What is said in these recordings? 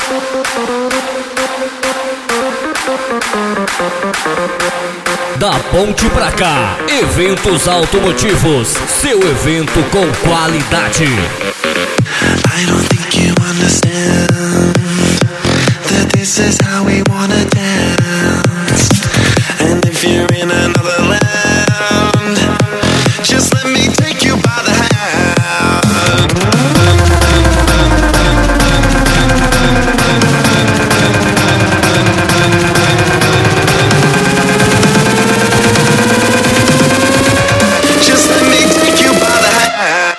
Da ponte pra cá, eventos automotivos, seu evento com qualidade. I don't think you understand that this is how we wanna dance. And if you're in another land, just let me take you by the hand. Just let me take you by the hand.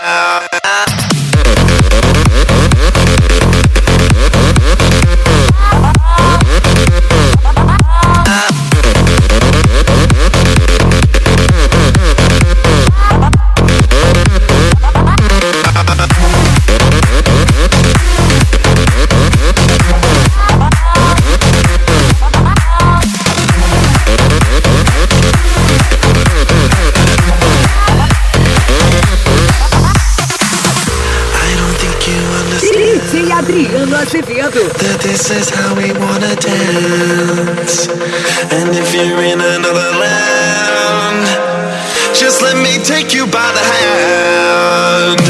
Adriano Azevedo. That this is how we wanna dance. And if you're in another land, just let me take you by the hand.